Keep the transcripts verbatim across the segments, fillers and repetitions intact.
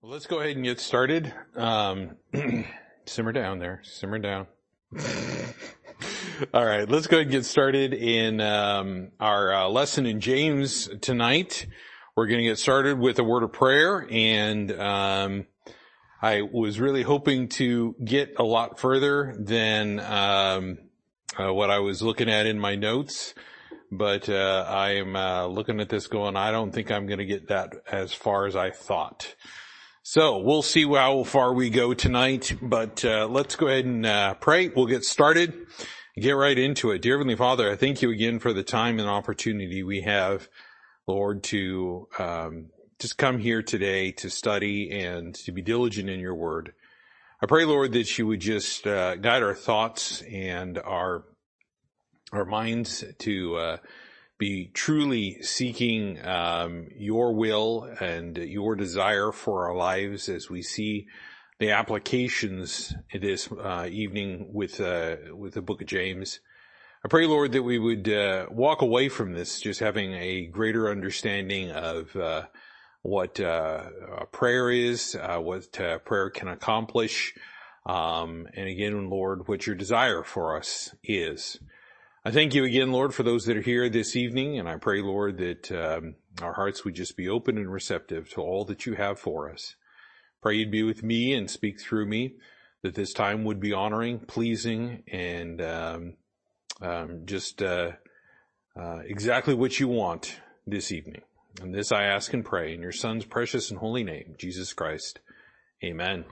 Well, let's go ahead and get started. Um, simmer down there. Simmer down. All right, let's go ahead and get started in um, our uh, lesson in James tonight. We're going to get started with a word of prayer, and um, I was really hoping to get a lot further than um, uh, what I was looking at in my notes. But uh, I am uh, looking at this going, I don't think I'm going to get that as far as I thought. So we'll see how far we go tonight, but uh, let's go ahead and uh, pray. We'll get started and get right into it. Dear Heavenly Father, I thank you again for the time and opportunity we have, Lord, to um, just come here today to study and to be diligent in your word. I pray, Lord, that you would just uh, guide our thoughts and our our minds to uh be truly seeking um, your will and your desire for our lives as we see the applications this uh, evening with uh, with the book of James. I pray, Lord, that we would uh, walk away from this just having a greater understanding of uh, what uh, prayer is, uh, what uh, prayer can accomplish, um, and again, Lord, what your desire for us is. I thank you again, Lord, for those that are here this evening, and I pray, Lord, that um, our hearts would just be open and receptive to all that you have for us. Pray you'd be with me and speak through me, that this time would be honoring, pleasing, and um, um, just uh, uh, exactly what you want this evening. And this I ask and pray in your Son's precious and holy name, Jesus Christ. Amen.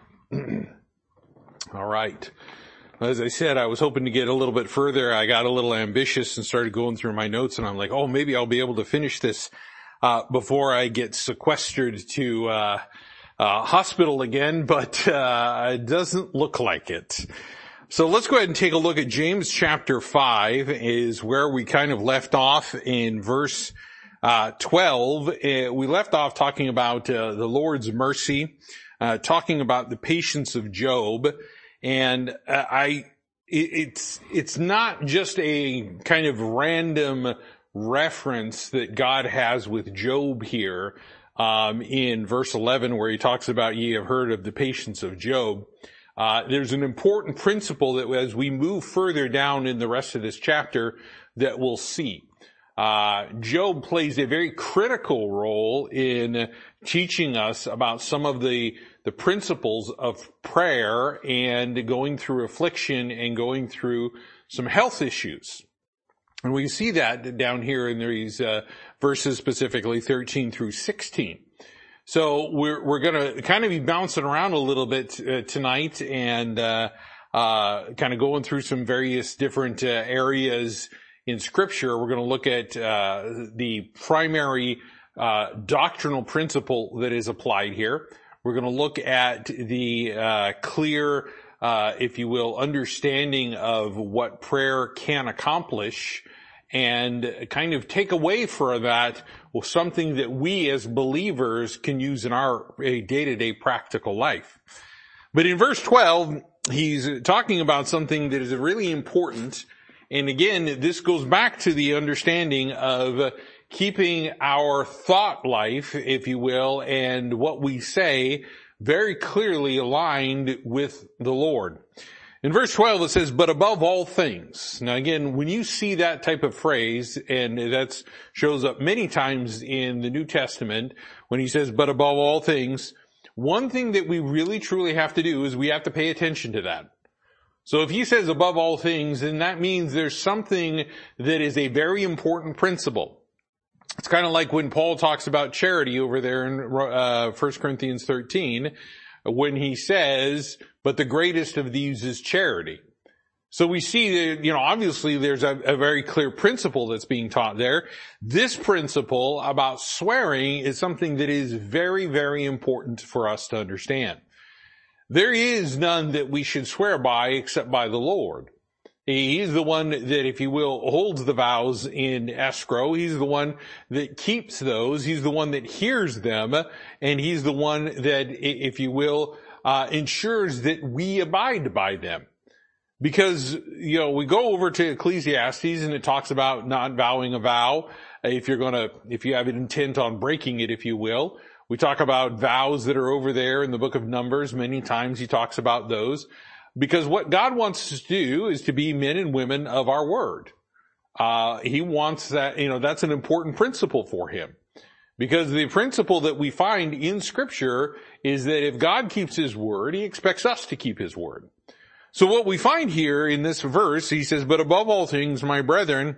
All right. As I said, I was hoping to get a little bit further. I got a little ambitious and started going through my notes, and I'm like, oh, maybe I'll be able to finish this uh before I get sequestered to uh uh hospital again, but uh it doesn't look like it. So let's go ahead and take a look at James chapter five, is where we kind of left off in verse uh twelve. Uh, we left off talking about uh, the Lord's mercy, uh talking about the patience of Job. And uh, I, it's, it's not just a kind of random reference that God has with Job here, um, in verse eleven, where he talks about ye have heard of the patience of Job. Uh, there's an important principle that as we move further down in the rest of this chapter that we'll see. Uh, Job plays a very critical role in teaching us about some of the the principles of prayer and going through affliction and going through some health issues. And we see that down here in these uh, verses, specifically thirteen through sixteen. So we're we're going to kind of be bouncing around a little bit uh, tonight and uh, uh kind of going through some various different uh, areas in Scripture. We're going to look at uh the primary uh doctrinal principle that is applied here. We're going to look at the uh clear, uh if you will, understanding of what prayer can accomplish, and kind of take away for that well, something that we as believers can use in our day-to-day practical life. But in verse twelve, he's talking about something that is really important. And again, this goes back to the understanding of keeping our thought life, if you will, and what we say very clearly aligned with the Lord. In verse twelve, it says, but above all things. Now again, when you see that type of phrase, and that shows up many times in the New Testament, when he says, but above all things, one thing that we really truly have to do is we have to pay attention to that. So if he says above all things, then that means there's something that is a very important principle. It's kind of like when Paul talks about charity over there in uh, First Corinthians thirteen, when he says, but the greatest of these is charity. So we see that, you know, obviously there's a, a very clear principle that's being taught there. This principle about swearing is something that is very, very important for us to understand. There is none that we should swear by except by the Lord. He's the one that, if you will, holds the vows in escrow. He's the one that keeps those. He's the one that hears them. And he's the one that, if you will, uh, ensures that we abide by them. Because, you know, we go over to Ecclesiastes and it talks about not vowing a vow if you're going to, if you have an intent on breaking it, if you will. We talk about vows that are over there in the book of Numbers. Many times he talks about those. Because what God wants us to do is to be men and women of our word. Uh, he wants that, you know, that's an important principle for him. Because the principle that we find in Scripture is that if God keeps his word, he expects us to keep his word. So what we find here in this verse, he says, but above all things, my brethren,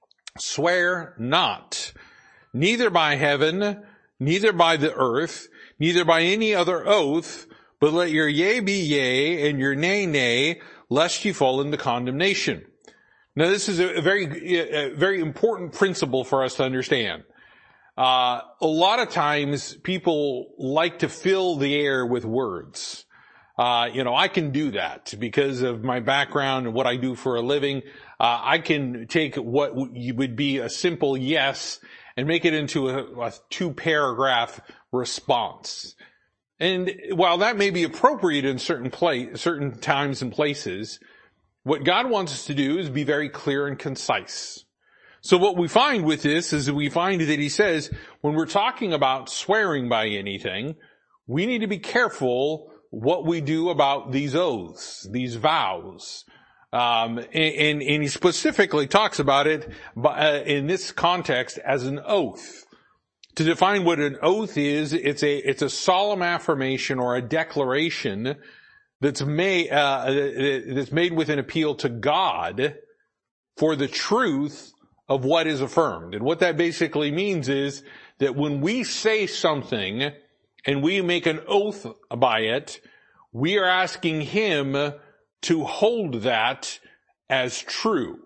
swear not, neither by heaven, neither by the earth, neither by any other oath, but let your yea be yea and your nay nay, lest you fall into condemnation. Now this is a very, a very important principle for us to understand. Uh, a lot of times people like to fill the air with words. Uh, you know, I can do that because of my background and what I do for a living. Uh, I can take what would be a simple yes and make it into a, a two paragraph response. And while that may be appropriate in certain place, certain times and places, what God wants us to do is be very clear and concise. So what we find with this is that we find that he says, when we're talking about swearing by anything, we need to be careful what we do about these oaths, these vows. Um, and, and he specifically talks about it by, uh, in this context as an oath. To define what an oath is, it's a, it's a solemn affirmation or a declaration that's made, uh, that's made with an appeal to God for the truth of what is affirmed. And what that basically means is that when we say something and we make an oath by it, we are asking him to hold that as true.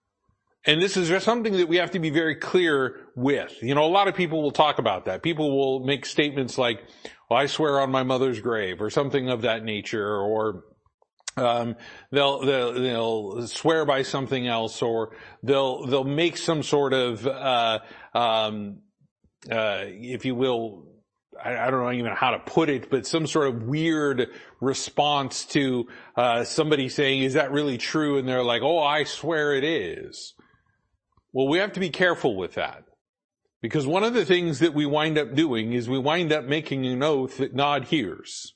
And this is just something that we have to be very clear with. You know, a lot of people will talk about that. People will make statements like, well, I swear on my mother's grave, or something of that nature, or Um, they'll, they'll, they'll swear by something else, or they'll, they'll make some sort of, uh, um, uh, if you will, I, I don't know even how to put it, but some sort of weird response to, uh, somebody saying, is that really true? And they're like, oh, I swear it is. Well, we have to be careful with that. Because one of the things that we wind up doing is we wind up making an oath that God hears.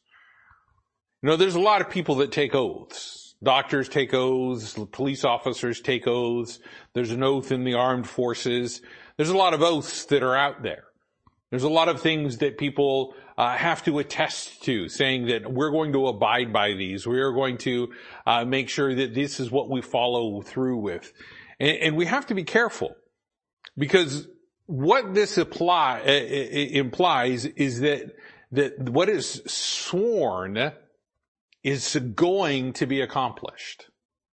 You know, there's a lot of people that take oaths. Doctors take oaths, police officers take oaths, there's an oath in the armed forces. There's a lot of oaths that are out there. There's a lot of things that people uh, have to attest to, saying that we're going to abide by these. We are going to uh, make sure that this is what we follow through with. And, and we have to be careful, because what this apply, uh, implies is that, that what is sworn is going to be accomplished.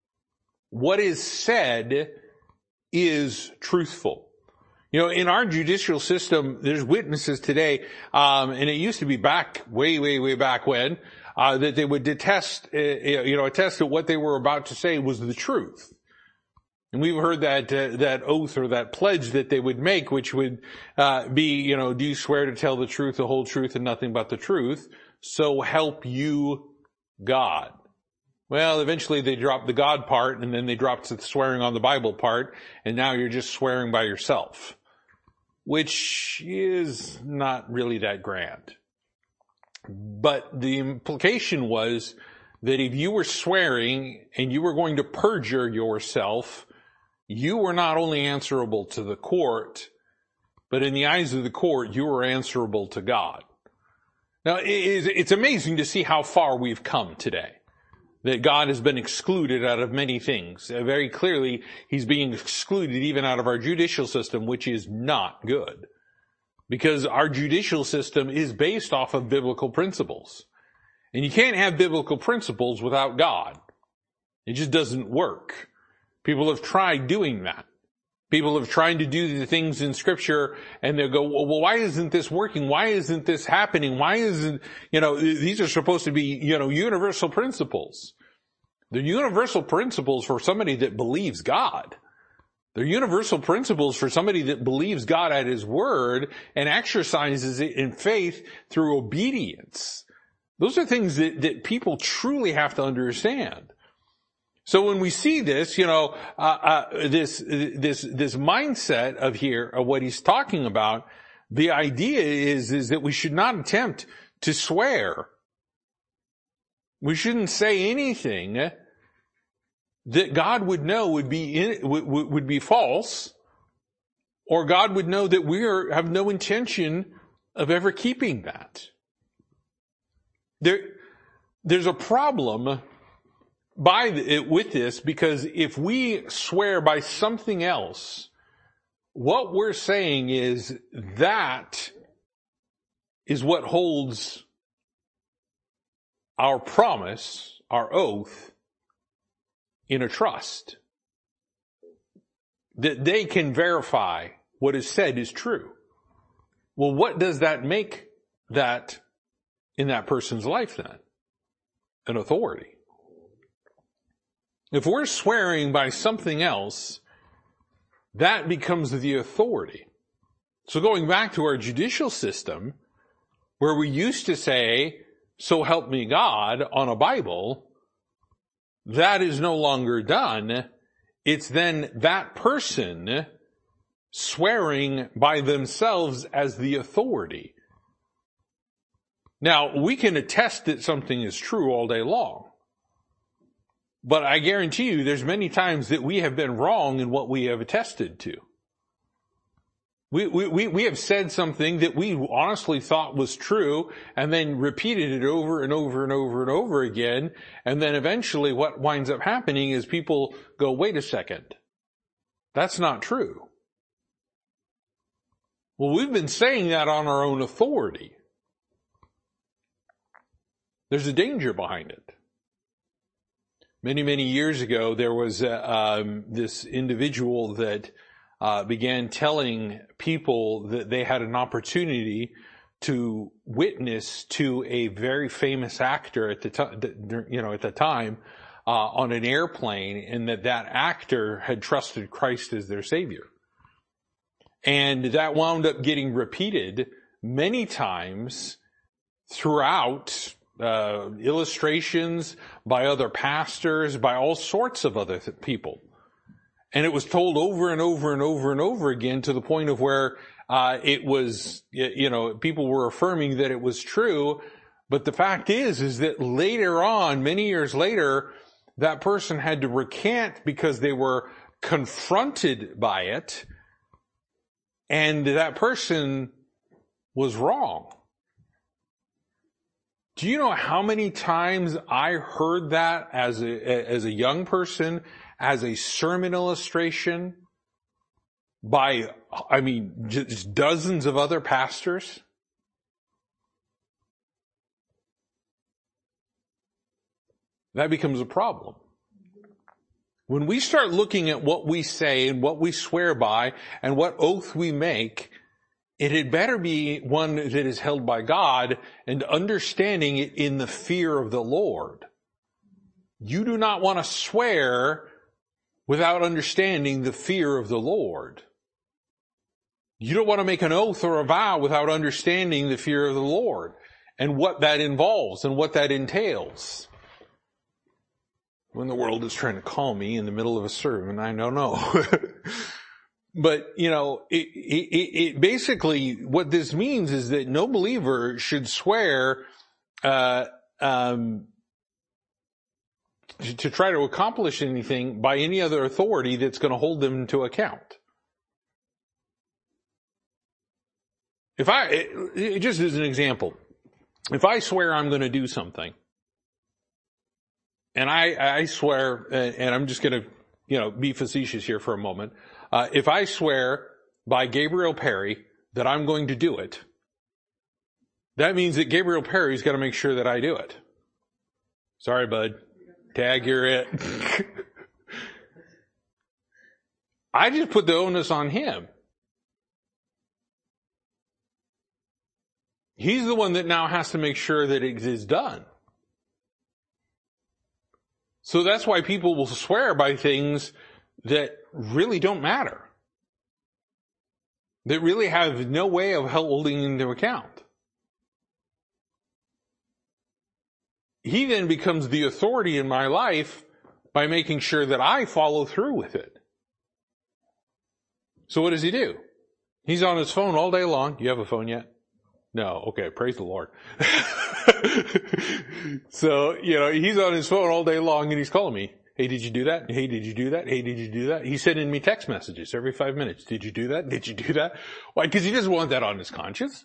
What is said is truthful. You know, in our judicial system, there's witnesses today, um, and it used to be back, way, way, way back when, uh, that they would detest, uh, you know, attest that what they were about to say was the truth. And we've heard that, uh, that oath or that pledge that they would make, which would, uh, be, you know, do you swear to tell the truth, the whole truth, and nothing but the truth? So help you God. Well, eventually they dropped the God part, and then they dropped the swearing on the Bible part, and now you're just swearing by yourself, which is not really that grand. But the implication was that if you were swearing and you were going to perjure yourself, you were not only answerable to the court, but in the eyes of the court, you were answerable to God. Now, it's amazing to see how far we've come today. That God has been excluded out of many things. Very clearly, he's being excluded even out of our judicial system, which is not good. Because our judicial system is based off of biblical principles. And you can't have biblical principles without God. It just doesn't work. People have tried doing that. People have tried to do the things in Scripture, and they'll go, well, why isn't this working? Why isn't this happening? Why isn't, you know, these are supposed to be, you know, universal principles. They're universal principles for somebody that believes God. They're universal principles for somebody that believes God at His Word and exercises it in faith through obedience. Those are things that, that people truly have to understand. So when we see this, you know, uh, uh, this, this, this mindset of here, of what he's talking about, The idea is, is that we should not attempt to swear. We shouldn't say anything that God would know would be in, would, would be false, or God would know that we are, have no intention of ever keeping that. There, there's a problem by the, with this, because if we swear by something else, what we're saying is that is what holds our promise, our oath, in a trust. That they can verify what is said is true. Well, what does that make that in that person's life then? An authority. If we're swearing by something else, that becomes the authority. So going back to our judicial system, where we used to say, "So help me God," on a Bible, that is no longer done. It's then that person swearing by themselves as the authority. Now, we can attest that something is true all day long. But I guarantee you there's many times that we have been wrong in what we have attested to. We, we, we have said something that we honestly thought was true and then repeated it over and over and over and over again. And then eventually what winds up happening is people go, "Wait a second. That's not true." Well, we've been saying that on our own authority. There's a danger behind it. Many, many years ago, there was uh, um, this individual that uh, began telling people that they had an opportunity to witness to a very famous actor at the time, you know, at the time, uh, on an airplane, and that that actor had trusted Christ as their Savior. And that wound up getting repeated many times throughout Uh, illustrations by other pastors, by all sorts of other th- people. And it was told over and over and over and over again, to the point of where uh, it was, you know, people were affirming that it was true. But the fact is, is that later on, many years later, that person had to recant because they were confronted by it. And that person was wrong. Do you know how many times I heard that as a, as a young person, as a sermon illustration by, I mean, just dozens of other pastors? That becomes a problem. When we start looking at what we say and what we swear by and what oath we make, it had better be one that is held by God and understanding it in the fear of the Lord. You do not want to swear without understanding the fear of the Lord. You don't want to make an oath or a vow without understanding the fear of the Lord and what that involves and what that entails. When the world is trying to call me in the middle of a sermon, I don't know. But, you know, it, it, it basically, what this means is that no believer should swear uh, um, to, to try to accomplish anything by any other authority that's going to hold them to account. If I, it, it just as an example, if I swear I'm going to do something, and I, I swear, and I'm just going to, you know, be facetious here for a moment. Uh, if I swear by Gabriel Perry that I'm going to do it, that means that Gabriel Perry's got to make sure that I do it. Sorry, bud. Tag, you're it. I just put the onus on him. He's the one that now has to make sure that it is done. So that's why people will swear by things that really don't matter. That really have no way of holding into account. He then becomes the authority in my life by making sure that I follow through with it. So what does he do? He's on his phone all day long. You have a phone yet? No. Okay. Praise the Lord. So, you know, he's on his phone all day long and he's calling me. Hey, did you do that? Hey, did you do that? Hey, did you do that? He's sending me text messages every five minutes. Did you do that? Did you do that? Why? Because he doesn't want that on his conscience.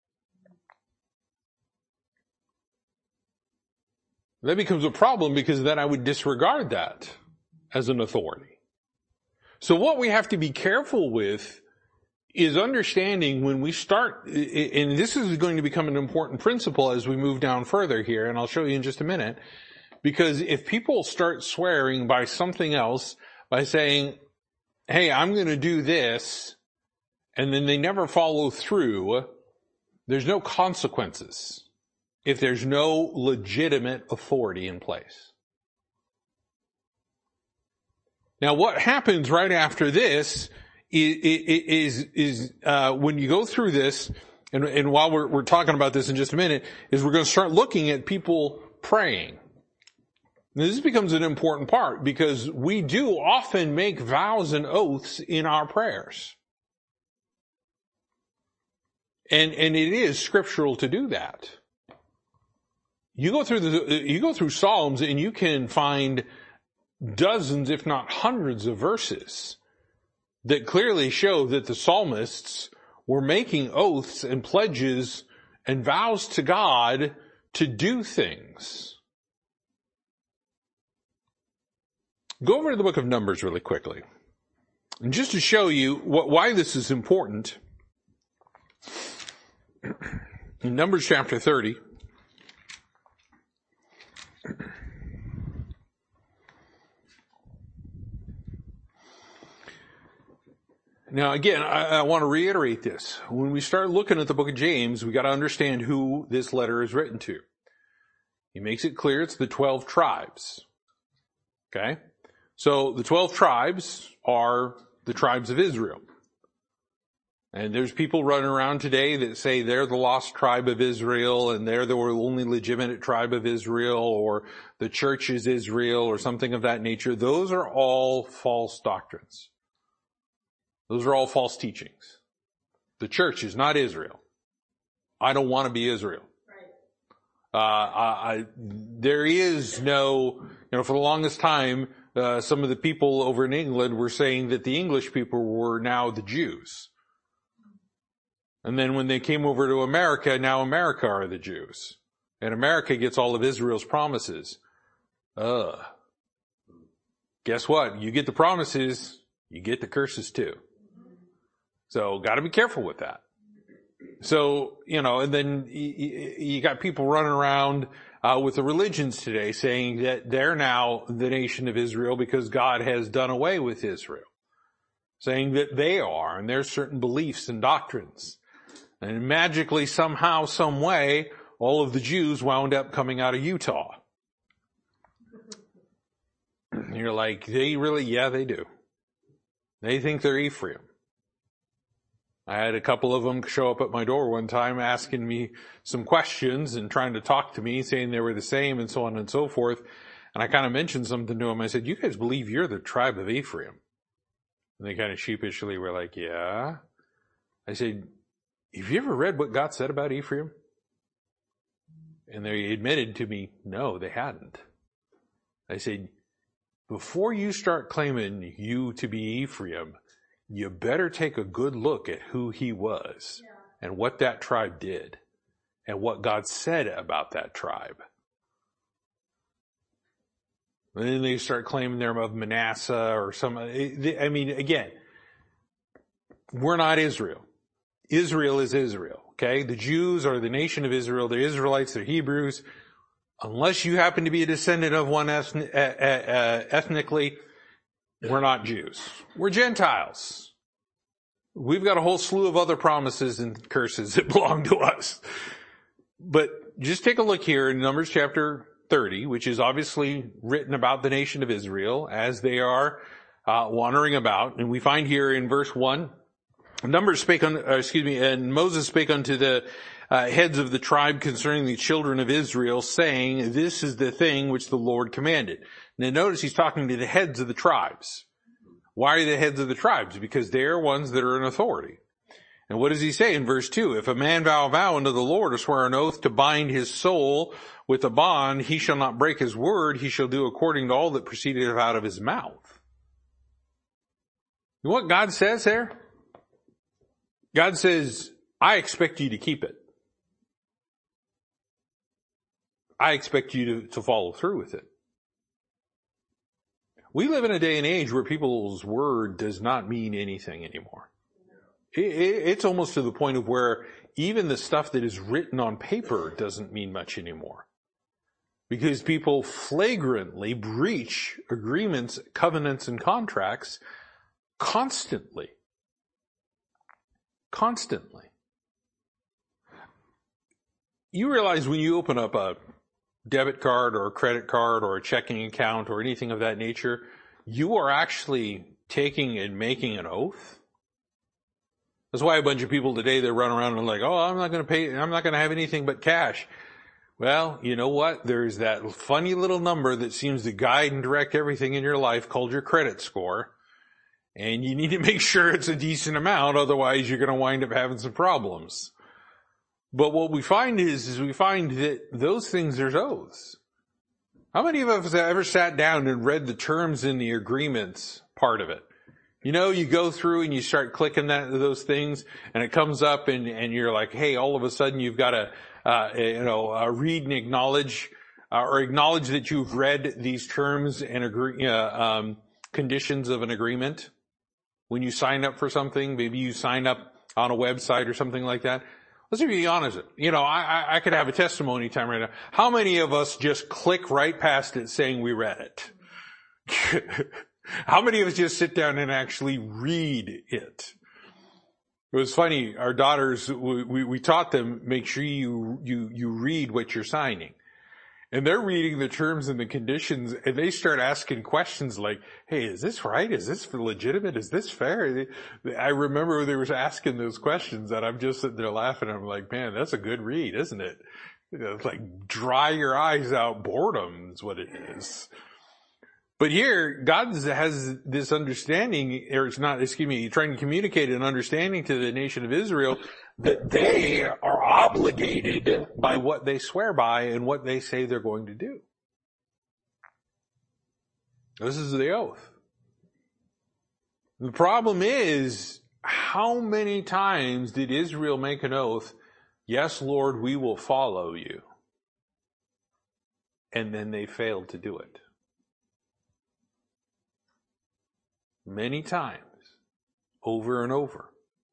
That becomes a problem because then I would disregard that as an authority. So what we have to be careful with is understanding when we start, and this is going to become an important principle as we move down further here, and I'll show you in just a minute, because if people start swearing by something else, by saying, hey, I'm going to do this, and then they never follow through, there's no consequences if there's no legitimate authority in place. Now, what happens right after this is, is, is uh, when you go through this, and, and while we're, we're talking about this in just a minute, is we're going to start looking at people praying. Now, this becomes an important part because we do often make vows and oaths in our prayers. And, and it is scriptural to do that. You go through the, you go through Psalms and you can find dozens, if not hundreds of verses that clearly show that the psalmists were making oaths and pledges and vows to God to do things. Go over to the book of Numbers really quickly. And just to show you what, why this is important, in Numbers chapter thirty, now again, I, I want to reiterate this. When we start looking at the book of James, we got to understand who this letter is written to. He makes it clear it's the twelve tribes. Okay? So the twelve tribes are the tribes of Israel. And there's people running around today that say they're the lost tribe of Israel and they're the only legitimate tribe of Israel, or the church is Israel or something of that nature. Those are all false doctrines. Those are all false teachings. The church is not Israel. I don't want to be Israel. Uh, I, I, there is no, you know, for the longest time, uh, some of the people over in England were saying that the English people were now the Jews. And then when they came over to America, now America are the Jews. And America gets all of Israel's promises. Uh, guess what? You get the promises, you get the curses too. So gotta be careful with that. So, you know, and then you, you got people running around uh, with the religions today saying that they're now the nation of Israel because God has done away with Israel. Saying that they are, and there's certain beliefs and doctrines. And magically, somehow, some way, all of the Jews wound up coming out of Utah. And you're like, they really, yeah, they do. They think they're Ephraim. I had a couple of them show up at my door one time asking me some questions and trying to talk to me, saying they were the same and so on and so forth. And I kind of mentioned something to them. I said, you guys believe you're the tribe of Ephraim? And they kind of sheepishly were like, yeah. I said, have you ever read what God said about Ephraim? And they admitted to me, no, they hadn't. I said, before you start claiming you to be Ephraim, you better take a good look at who he was, yeah, and what that tribe did and what God said about that tribe. And then they start claiming they're of Manasseh or some, I mean, again, we're not Israel. Israel is Israel, okay? The Jews are the nation of Israel. They're Israelites. They're Hebrews. Unless you happen to be a descendant of one ethnic, uh, uh, ethnically, we're not Jews. We're Gentiles. We've got a whole slew of other promises and curses that belong to us. But just take a look here in Numbers chapter thirty, which is obviously written about the nation of Israel as they are uh, wandering about. And we find here in verse one, Numbers spake on, uh, excuse me, and Moses spake unto the uh, heads of the tribe concerning the children of Israel, saying, this is the thing which the Lord commanded. Now notice he's talking to the heads of the tribes. Why are they the heads of the tribes? Because they're ones that are in authority. And what does he say in verse two? If a man vow a vow unto the Lord or swear an oath to bind his soul with a bond, he shall not break his word. He shall do according to all that proceedeth out of his mouth. You know what God says there? God says, I expect you to keep it. I expect you to, to follow through with it. We live in a day and age where people's word does not mean anything anymore. It, it, it's almost to the point of where even the stuff that is written on paper doesn't mean much anymore. Because people flagrantly breach agreements, covenants, and contracts constantly. Constantly. You realize when you open up a debit card or a credit card or a checking account or anything of that nature, you are actually taking and making an oath. That's why a bunch of people today, they run around and like, oh, I'm not going to pay, I'm not going to have anything but cash. Well, you know what? There's that funny little number that seems to guide and direct everything in your life called your credit score. And you need to make sure it's a decent amount, otherwise you're going to wind up having some problems. But what we find is, is we find that those things, there's oaths. How many of us have ever sat down and read the terms in the agreements part of it? You know, you go through and you start clicking that, those things, and it comes up and, and you're like, hey, all of a sudden you've got to, uh, you know, uh, read and acknowledge, uh, or acknowledge that you've read these terms and agree, uh, um, conditions of an agreement. When you sign up for something, maybe you sign up on a website or something like that. Let's be honest. You know, I, I could have a testimony time right now. How many of us just click right past it saying we read it? How many of us just sit down and actually read it? It was funny. Our daughters, we, we, we taught them, make sure you, you, you read what you're signing. And they're reading the terms and the conditions, and they start asking questions like, hey, is this right? Is this legitimate? Is this fair? I remember they were asking those questions, and I'm just sitting there laughing. I'm like, man, that's a good read, isn't it? You know, it's like dry your eyes out boredom is what it is. But here, God has this understanding, or it's not, excuse me, trying to communicate an understanding to the nation of Israel that they are obligated by what they swear by and what they say they're going to do. This is the oath. The problem is, how many times did Israel make an oath, yes, Lord, we will follow you, and then they failed to do it? Many times, over and over.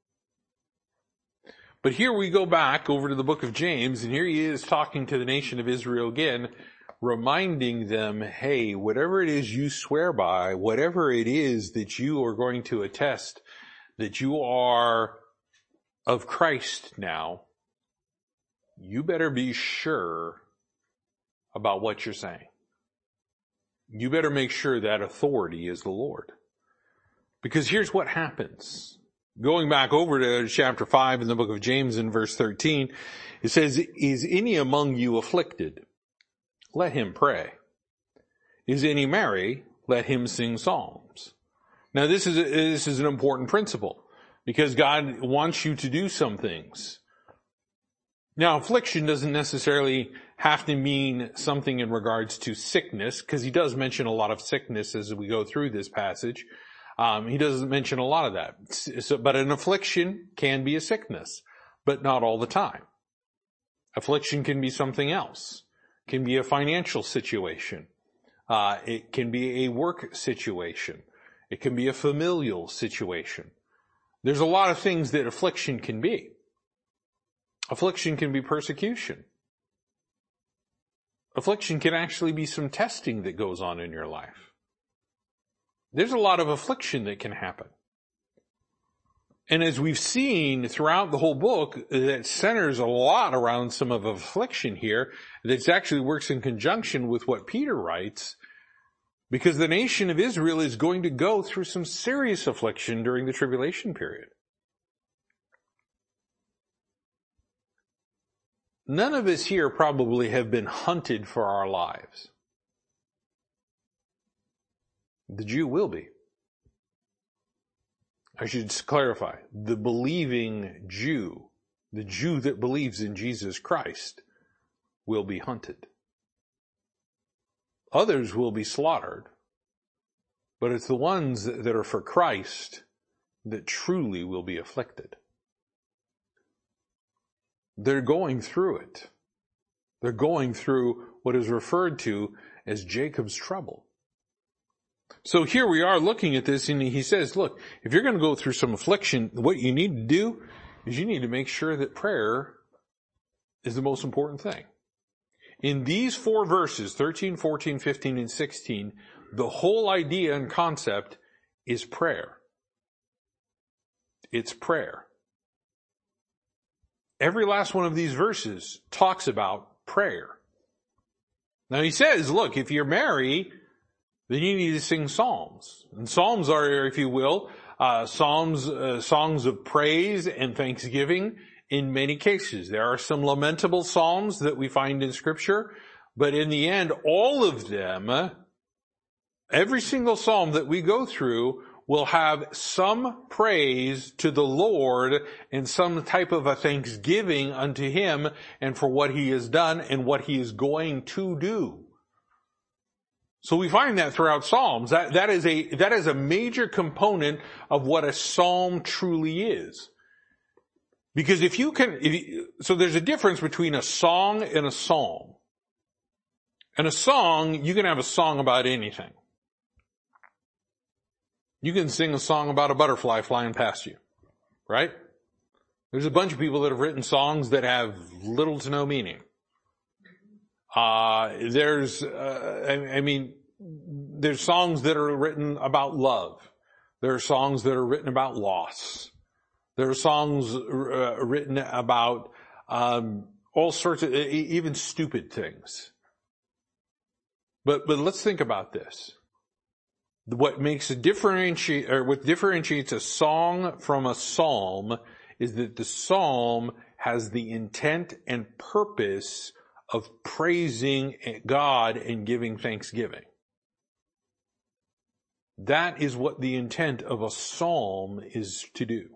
But here we go back over to the book of James, and here he is talking to the nation of Israel again, reminding them, hey, whatever it is you swear by, whatever it is that you are going to attest that you are of Christ now, you better be sure about what you're saying. You better make sure that authority is the Lord. Because here's what happens. Going back over to chapter five in the book of James in verse thirteen, it says, is any among you afflicted? Let him pray. Is any merry? Let him sing psalms. Now this is, a, this is an important principle because God wants you to do some things. Now affliction doesn't necessarily have to mean something in regards to sickness, because he does mention a lot of sickness as we go through this passage. Um, he doesn't mention a lot of that. So, but an affliction can be a sickness, but not all the time. Affliction can be something else. It can be a financial situation. Uh, it can be a work situation. It can be a familial situation. There's a lot of things that affliction can be. Affliction can be persecution. Affliction can actually be some testing that goes on in your life. There's a lot of affliction that can happen. And as we've seen throughout the whole book, that centers a lot around some of affliction here, that actually works in conjunction with what Peter writes, because the nation of Israel is going to go through some serious affliction during the tribulation period. None of us here probably have been hunted for our lives. The Jew will be. I should clarify, the believing Jew, the Jew that believes in Jesus Christ, will be hunted. Others will be slaughtered, but it's the ones that are for Christ that truly will be afflicted. They're going through it. They're going through what is referred to as Jacob's trouble. So here we are looking at this, and he says, look, if you're going to go through some affliction, what you need to do is you need to make sure that prayer is the most important thing. In these four verses, thirteen, fourteen, fifteen, and sixteen, the whole idea and concept is prayer. It's prayer. Every last one of these verses talks about prayer. Now he says, look, if you're married, then you need to sing psalms. And psalms are, if you will, uh, psalms, uh, songs of praise and thanksgiving in many cases. There are some lamentable psalms that we find in Scripture, but in the end, all of them, every single psalm that we go through will have some praise to the Lord and some type of a thanksgiving unto Him and for what He has done and what He is going to do. So we find that throughout Psalms. That, that is a, that is a major component of what a psalm truly is. Because if you can, if you, so there's a difference between a song and a psalm. And a song, you can have a song about anything. You can sing a song about a butterfly flying past you, right? There's a bunch of people that have written songs that have little to no meaning. Uh, there's, uh, I, I mean, there's songs that are written about love. There are songs that are written about loss. There are songs uh, written about um, all sorts of, even stupid things. But but let's think about this. What makes a differentiate, or what differentiates a song from a psalm is that the psalm has the intent and purpose of praising God and giving thanksgiving. That is what the intent of a psalm is to do.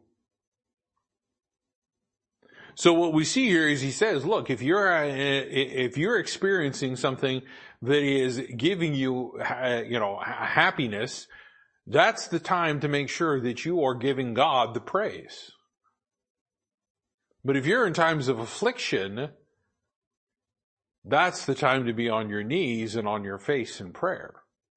So what we see here is he says, look, if you're, if you're experiencing something that is giving you, you know, happiness, that's the time to make sure that you are giving God the praise. But if you're in times of affliction, that's the time to be on your knees and on your face in prayer.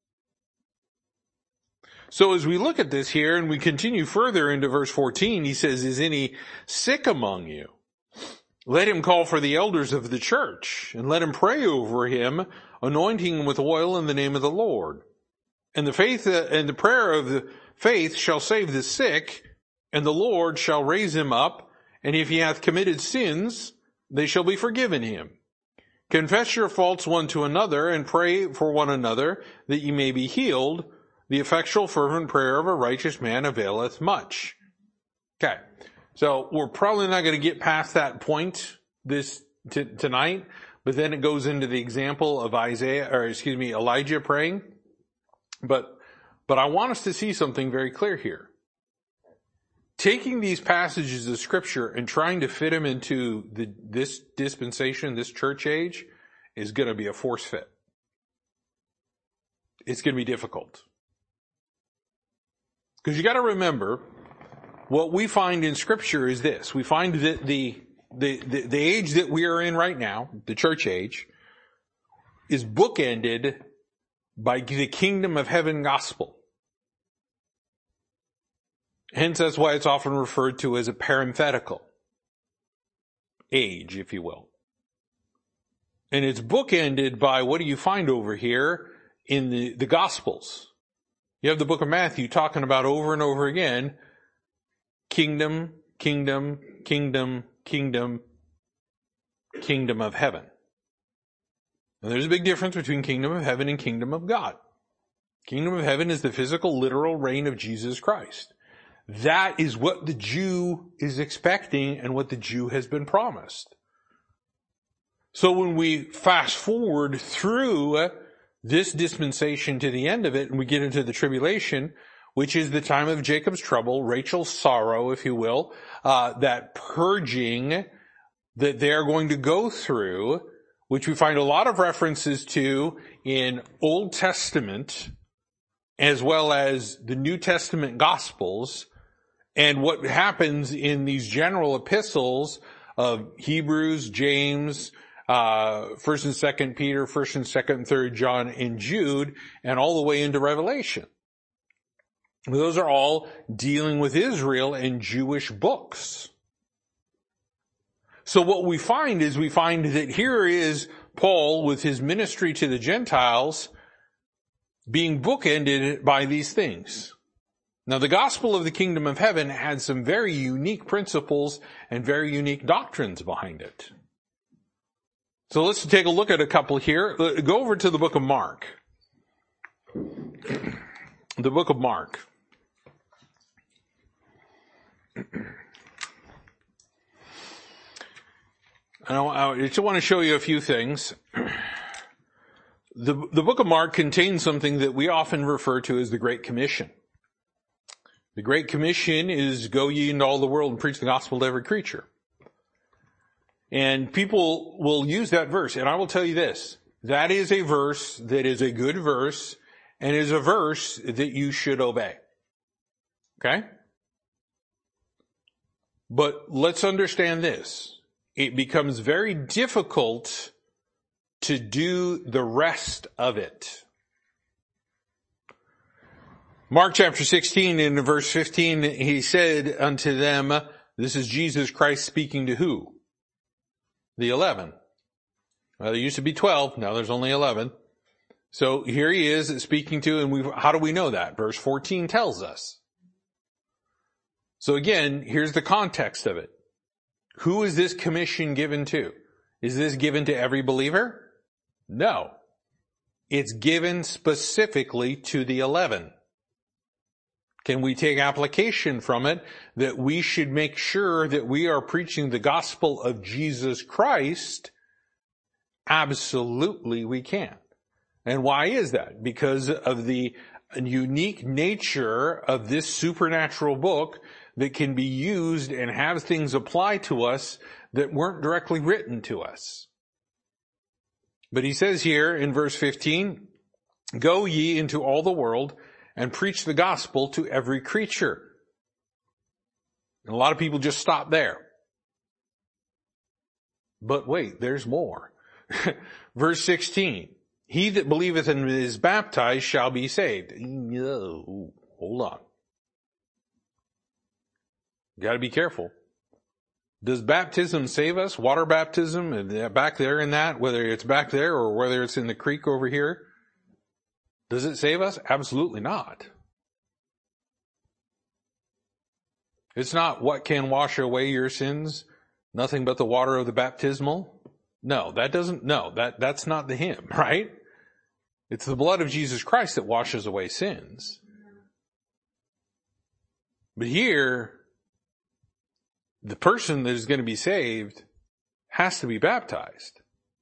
So as we look at this here and we continue further into verse fourteen, he says, is any sick among you? Let him call for the elders of the church, and let him pray over him, anointing him with oil in the name of the Lord. And the faith uh, and the prayer of the faith shall save the sick, and the Lord shall raise him up. And if he hath committed sins, they shall be forgiven him. Confess your faults one to another, and pray for one another, that ye may be healed. The effectual fervent prayer of a righteous man availeth much. Okay. So we're probably not going to get past that point this t- tonight, but then it goes into the example of Isaiah, or excuse me, Elijah praying. But, but I want us to see something very clear here. Taking these passages of Scripture and trying to fit them into the, this dispensation, this church age, is going to be a force fit. It's going to be difficult. Because you got to remember, what we find in Scripture is this. We find that the, the, the, the age that we are in right now, the church age, is bookended by the kingdom of heaven gospel. Hence, that's why it's often referred to as a parenthetical age, if you will. And it's bookended by, what do you find over here in the, the Gospels? You have the book of Matthew talking about over and over again, kingdom, kingdom, kingdom, kingdom, kingdom of heaven. And there's a big difference between kingdom of heaven and kingdom of God. Kingdom of heaven is the physical, literal reign of Jesus Christ. That is what the Jew is expecting and what the Jew has been promised. So when we fast forward through this dispensation to the end of it and we get into the tribulation, which is the time of Jacob's trouble, Rachel's sorrow, if you will, uh, that purging that they're going to go through, which we find a lot of references to in Old Testament, as well as the New Testament Gospels, and what happens in these general epistles of Hebrews, James, uh, First and Second Peter, First and Second and Third John, and Jude, and all the way into Revelation. Those are all dealing with Israel and Jewish books. So what we find is we find that here is Paul with his ministry to the Gentiles being bookended by these things. Now, the gospel of the kingdom of heaven had some very unique principles and very unique doctrines behind it. So let's take a look at a couple here. Go over to the book of Mark. The book of Mark. I just want to show you a few things. The, the book of Mark contains something that we often refer to as the Great Commission. The Great Commission is go ye into all the world and preach the gospel to every creature. And people will use that verse, and I will tell you this, that is a verse that is a good verse and is a verse that you should obey. Okay? But let's understand this. It becomes very difficult to do the rest of it. Mark chapter sixteen in verse fifteen, he said unto them, this is Jesus Christ speaking to who? The eleven. Well, there used to be twelve, now there's only eleven. So here he is speaking to, and we, how do we know that? Verse fourteen tells us. So again, here's the context of it. Who is this commission given to? Is this given to every believer? No. It's given specifically to the eleven. Can we take application from it that we should make sure that we are preaching the gospel of Jesus Christ? Absolutely we can. And why is that? Because of the unique nature of this supernatural book that can be used and have things apply to us that weren't directly written to us. But he says here in verse fifteen, go ye into all the world and preach the gospel to every creature. And a lot of people just stop there. But wait, there's more. Verse sixteen, he that believeth and is baptized shall be saved. No, hold on. You gotta be careful. Does baptism save us? Water baptism, and back there in that, whether it's back there or whether it's in the creek over here, does it save us? Absolutely not. It's not what can wash away your sins, nothing but the water of the baptismal. No, that doesn't, no, that, that's not the hymn, right? It's the blood of Jesus Christ that washes away sins. But here, the person that is going to be saved has to be baptized.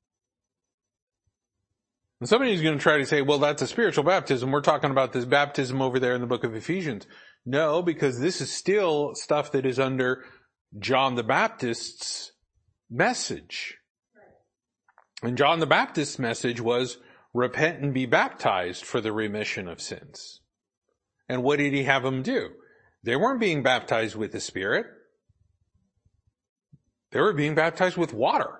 And somebody's going to try to say, well, that's a spiritual baptism. We're talking about this baptism over there in the book of Ephesians. No, because this is still stuff that is under John the Baptist's message. And John the Baptist's message was, repent and be baptized for the remission of sins. And what did he have them do? They weren't being baptized with the Spirit. They were being baptized with water.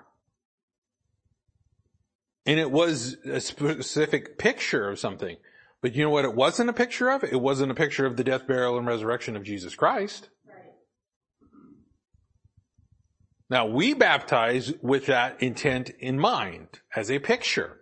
And it was a specific picture of something. But you know what it wasn't a picture of? It wasn't a picture of the death, burial, and resurrection of Jesus Christ. Right. Now, we baptize with that intent in mind, as a picture.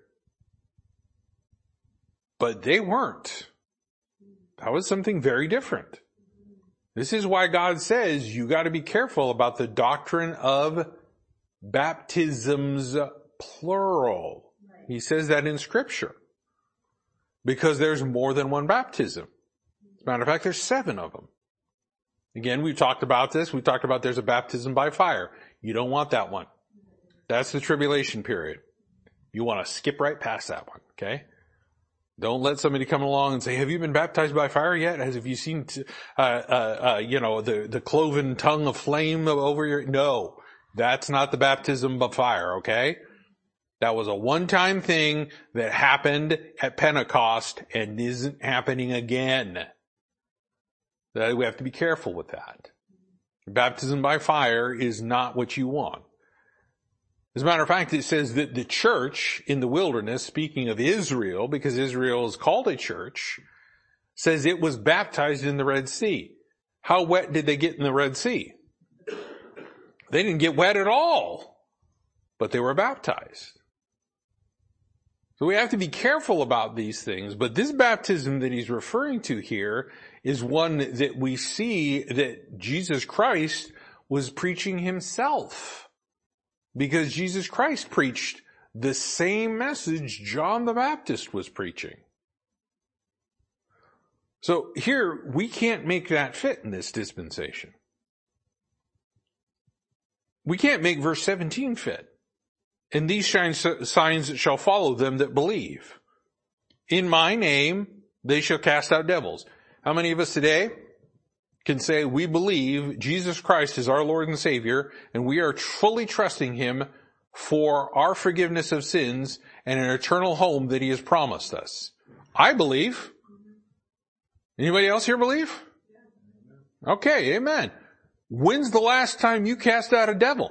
But they weren't. That was something very different. This is why God says you got to be careful about the doctrine of baptisms, plural. He says that in Scripture. Because there's more than one baptism. As a matter of fact, there's seven of them. Again, we've talked about this. We talked about there's a baptism by fire. You don't want that one. That's the tribulation period. You want to skip right past that one, okay? Don't let somebody come along and say, have you been baptized by fire yet? As have you seen, uh, uh, uh, you know, the, the cloven tongue of flame over your, no, that's not the baptism of fire, okay? That was a one-time thing that happened at Pentecost and isn't happening again. That we have to be careful with that. Baptism by fire is not what you want. As a matter of fact, it says that the church in the wilderness, speaking of Israel, because Israel is called a church, says it was baptized in the Red Sea. How wet did they get in the Red Sea? They didn't get wet at all, but they were baptized. So we have to be careful about these things, but this baptism that he's referring to here is one that we see that Jesus Christ was preaching himself. Because Jesus Christ preached the same message John the Baptist was preaching. So here, we can't make that fit in this dispensation. We can't make verse seventeen fit. And these signs shall follow them that believe. In my name, they shall cast out devils. How many of us today can say we believe Jesus Christ is our Lord and Savior, and we are fully trusting him for our forgiveness of sins and an eternal home that he has promised us? I believe. Anybody else here believe? Okay, amen. When's the last time you cast out a devil?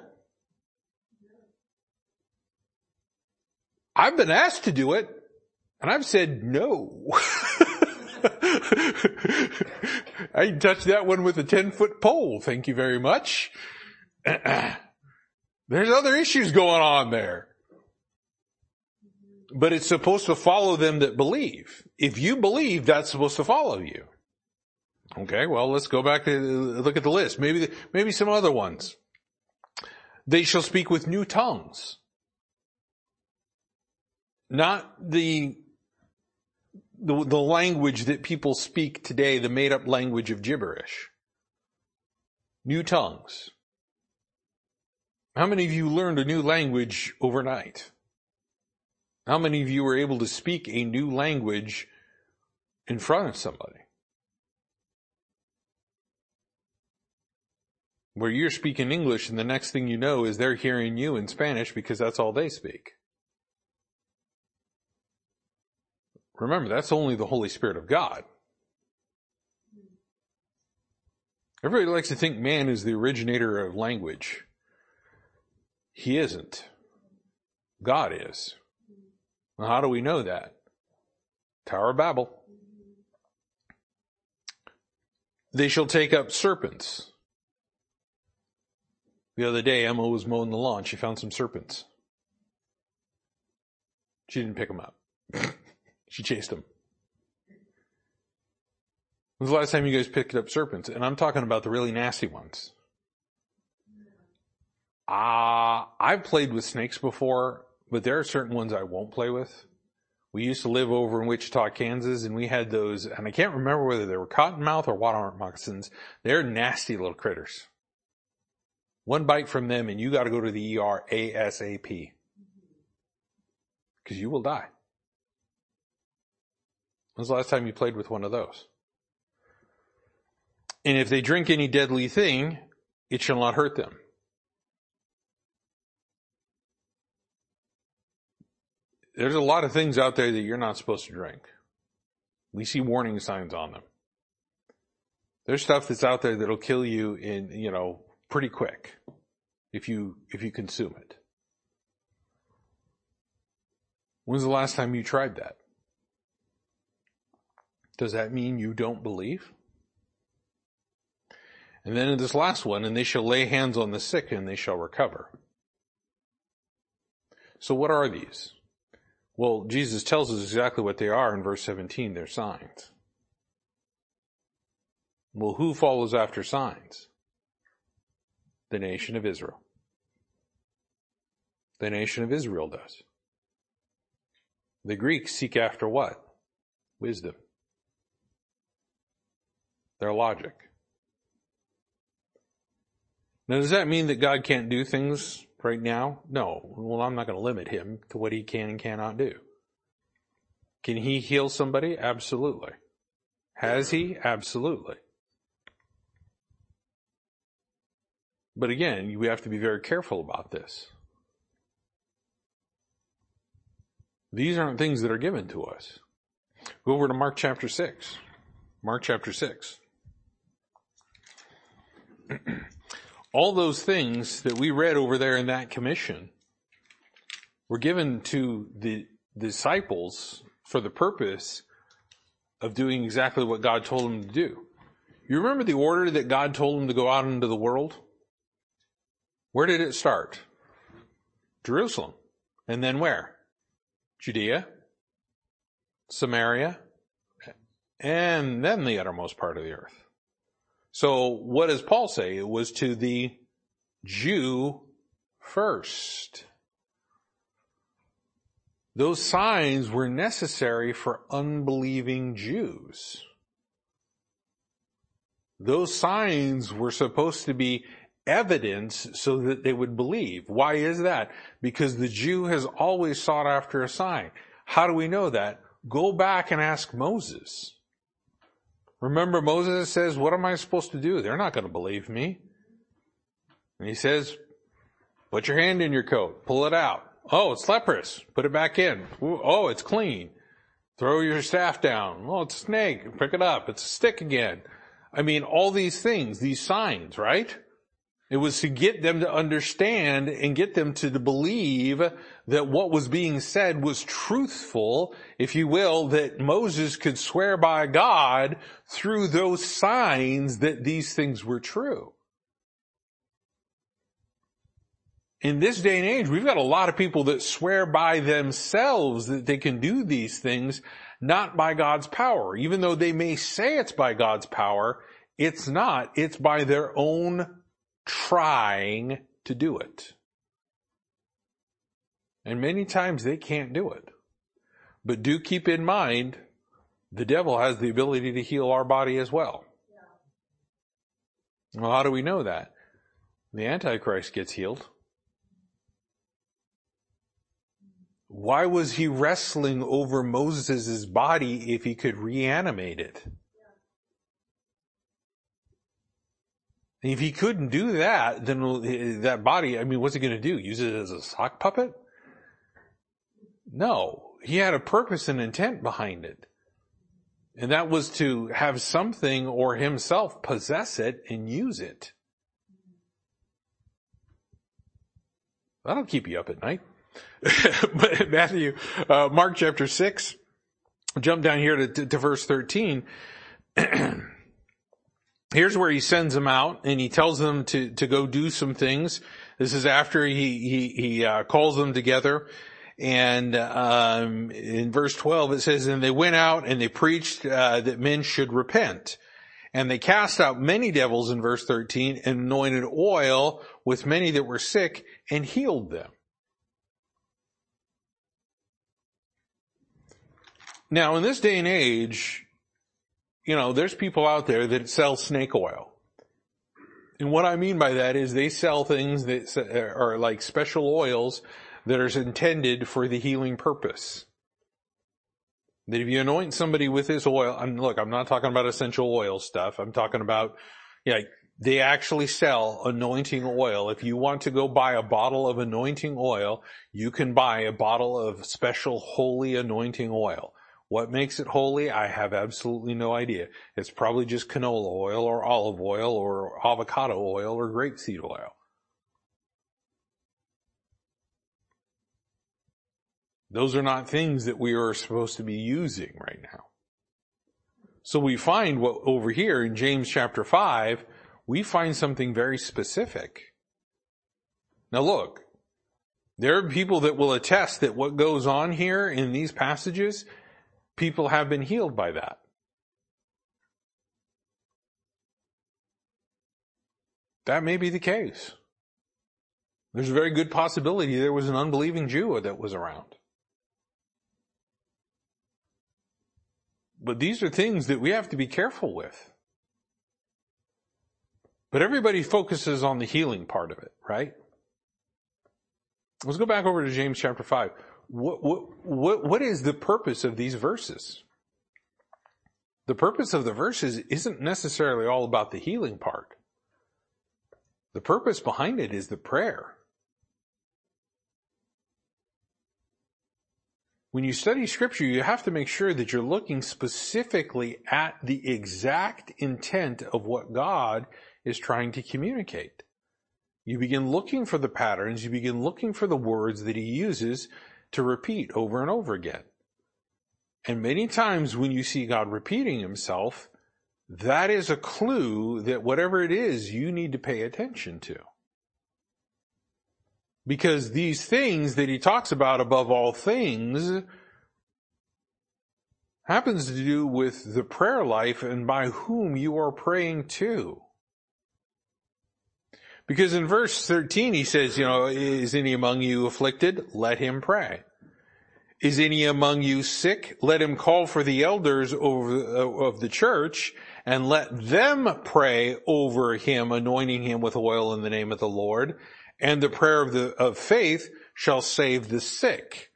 I've been asked to do it, and I've said no. I can touch that one with a ten-foot pole. Thank you very much. There's other issues going on there. But it's supposed to follow them that believe. If you believe, that's supposed to follow you. Okay, well, let's go back to look at the list. Maybe, maybe some other ones. They shall speak with new tongues. Not the The, the language that people speak today, the made-up language of gibberish. New tongues. How many of you learned a new language overnight? How many of you were able to speak a new language in front of somebody? Where you're speaking English and the next thing you know is they're hearing you in Spanish because that's all they speak. Remember, that's only the Holy Spirit of God. Everybody likes to think man is the originator of language. He isn't. God is. Well, how do we know that? Tower of Babel. They shall take up serpents. The other day, Emma was mowing the lawn. She found some serpents. She didn't pick them up. She chased them. When was the last time you guys picked up serpents? And I'm talking about the really nasty ones. Ah, uh, I've played with snakes before, but there are certain ones I won't play with. We used to live over in Wichita, Kansas, and we had those, and I can't remember whether they were cottonmouth or water moccasins. They're nasty little critters. One bite from them and you got to go to the E R ASAP. Because you will die. When's the last time you played with one of those? And if they drink any deadly thing, it shall not hurt them. There's a lot of things out there that you're not supposed to drink. We see warning signs on them. There's stuff that's out there that'll kill you in, you know, pretty quick if you, if you consume it. When's the last time you tried that? Does that mean you don't believe? And then in this last one, and they shall lay hands on the sick and they shall recover. So what are these? Well, Jesus tells us exactly what they are in verse seventeen. They're signs. Well, who follows after signs? The nation of Israel. The nation of Israel does. The Greeks seek after what? Wisdom. Their logic. Now, does that mean that God can't do things right now? No. Well, I'm not going to limit him to what he can and cannot do. Can he heal somebody? Absolutely. Has he? Absolutely. But again, we have to be very careful about this. These aren't things that are given to us. Go over to Mark chapter six. Mark chapter six. All those things that we read over there in that commission were given to the disciples for the purpose of doing exactly what God told them to do. You remember the order that God told them to go out into the world? Where did it start? Jerusalem. And then where? Judea, Samaria, and then the uttermost part of the earth. So what does Paul say? It was to the Jew first. Those signs were necessary for unbelieving Jews. Those signs were supposed to be evidence so that they would believe. Why is that? Because the Jew has always sought after a sign. How do we know that? Go back and ask Moses. Remember, Moses says, what am I supposed to do? They're not going to believe me. And he says, put your hand in your coat, pull it out. Oh, it's leprous. Put it back in. Oh, it's clean. Throw your staff down. Oh, it's a snake. Pick it up. It's a stick again. I mean, all these things, these signs, right? It was to get them to understand and get them to believe that what was being said was truthful, if you will, that Moses could swear by God through those signs that these things were true. In this day and age, we've got a lot of people that swear by themselves that they can do these things, not by God's power. Even though they may say it's by God's power, it's not. It's by their own trying to do it. And many times they can't do it. But do keep in mind, the devil has the ability to heal our body as well. Yeah. Well, how do we know that? The Antichrist gets healed. Why was he wrestling over Moses' body if he could reanimate it? If he couldn't do that, then that body, I mean, what's he going to do? Use it as a sock puppet? No. He had a purpose and intent behind it. And that was to have something or himself possess it and use it. That'll keep you up at night. But Matthew, uh, Mark chapter six, jump down here to, to, to verse thirteen. Here's where he sends them out and he tells them to, to go do some things. This is after he, he, he, uh, calls them together. And, um, in verse twelve, it says, and they went out and they preached, uh, that men should repent. And they cast out many devils in verse thirteen and anointed oil with many that were sick and healed them. Now, in this day and age, you know, there's people out there that sell snake oil. And what I mean by that is they sell things that are like special oils that are intended for the healing purpose. That if you anoint somebody with this oil, and look, I'm not talking about essential oil stuff. I'm talking about, yeah, they actually sell anointing oil. If you want to go buy a bottle of anointing oil, you can buy a bottle of special holy anointing oil. What makes it holy? I have absolutely no idea. It's probably just canola oil or olive oil or avocado oil or grapeseed oil. Those are not things that we are supposed to be using right now. So we find what over here in James chapter five, we find something very specific. Now look, there are people that will attest that what goes on here in these passages, people have been healed by that. That may be the case. There's a very good possibility there was an unbelieving Jew that was around. But these are things that we have to be careful with. But everybody focuses on the healing part of it, right? Let's go back over to James chapter five. what, what, what, what is the purpose of these verses? The purpose of the verses isn't necessarily all about the healing part. The purpose behind it is the prayer. When you study Scripture, you have to make sure that you're looking specifically at the exact intent of what God is trying to communicate. You begin looking for the patterns, you begin looking for the words that he uses to repeat over and over again. And many times when you see God repeating himself, that is a clue that whatever it is, you need to pay attention to. Because these things that he talks about above all things happens to do with the prayer life and by whom you are praying to. Because in verse thirteen he says, you know, is any among you afflicted? Let him pray. Is any among you sick? Let him call for the elders over, uh, of the church and let them pray over him, anointing him with oil in the name of the Lord. And the prayer of the, of faith shall save the sick.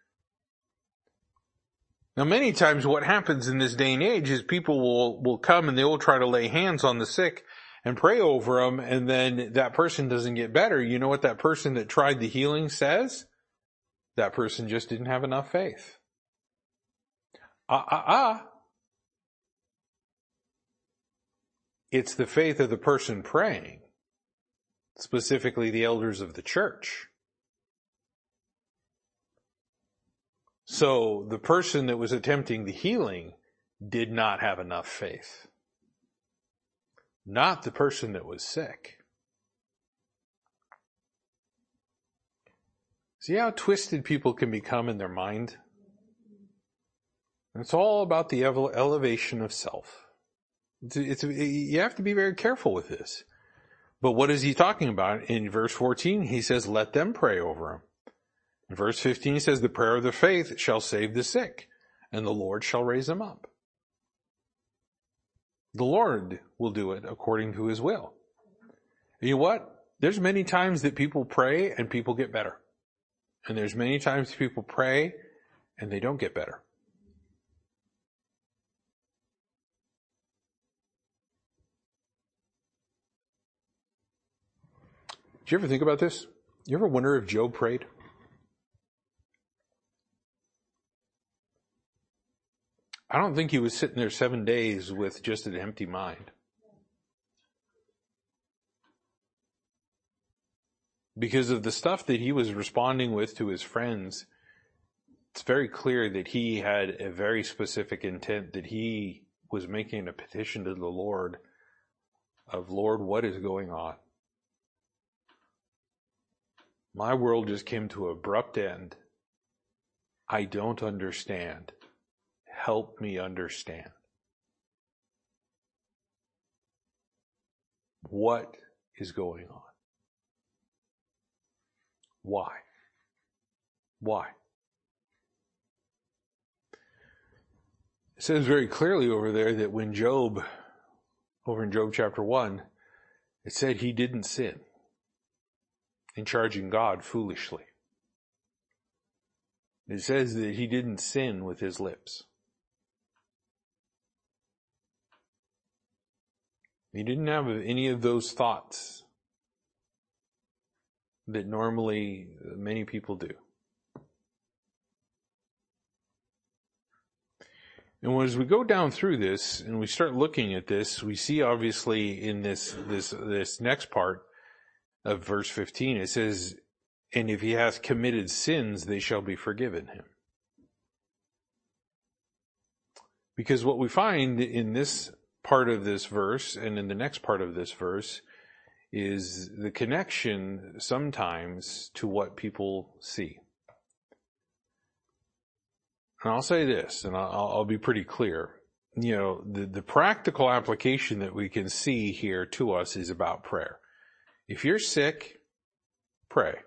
Now many times what happens in this day and age is people will, will come and they will try to lay hands on the sick and pray over them, and then that person doesn't get better. You know what that person that tried the healing says? That person just didn't have enough faith. Ah, ah, ah. It's the faith of the person praying, specifically the elders of the church. So the person that was attempting the healing did not have enough faith. Not the person that was sick. See how twisted people can become in their mind? It's all about the elevation of self. It's, it's, you have to be very careful with this. But what is he talking about? In verse fourteen, he says, let them pray over him. In verse fifteen, he says, the prayer of the faith shall save the sick, and the Lord shall raise them up. The Lord will do it according to his will. And you know what? There's many times that people pray and people get better. And there's many times people pray and they don't get better. Did you ever think about this? You ever wonder if Job prayed? I don't think he was sitting there seven days with just an empty mind. Because of the stuff that he was responding with to his friends, it's very clear that he had a very specific intent, that he was making a petition to the Lord of, Lord, what is going on? My world just came to an abrupt end. I don't understand. Help me understand. What is going on? Why? Why? It says very clearly over there that when Job, over in Job chapter one, it said he didn't sin in charging God foolishly. It says that he didn't sin with his lips. He didn't have any of those thoughts that normally many people do. And as we go down through this and we start looking at this, we see obviously in this, this, this next part of verse fifteen, it says, and if he hath committed sins, they shall be forgiven him. Because what we find in this part of this verse and in the next part of this verse is the connection sometimes to what people see. And I'll say this, and I'll, I'll be pretty clear. You know, the, the practical application that we can see here to us is about prayer. If you're sick, pray.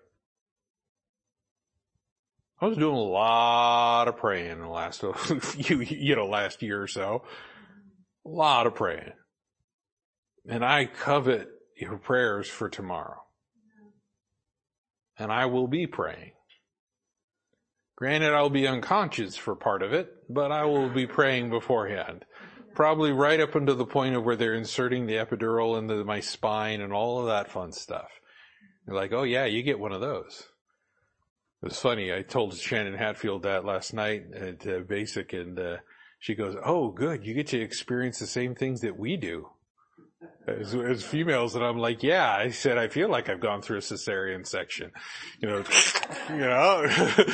I was doing a lot of praying in the last few, you know, last year or so. A lot of praying. And I covet your prayers for tomorrow. And I will be praying. Granted, I'll be unconscious for part of it, but I will be praying beforehand. Probably right up until the point of where they're inserting the epidural into my spine and all of that fun stuff. They're like, oh yeah, you get one of those. It was funny. I told Shannon Hatfield that last night at uh, Basic, and uh, she goes, oh good, you get to experience the same things that we do as, as females. And I'm like, yeah. I said, I feel like I've gone through a cesarean section, you know, you know.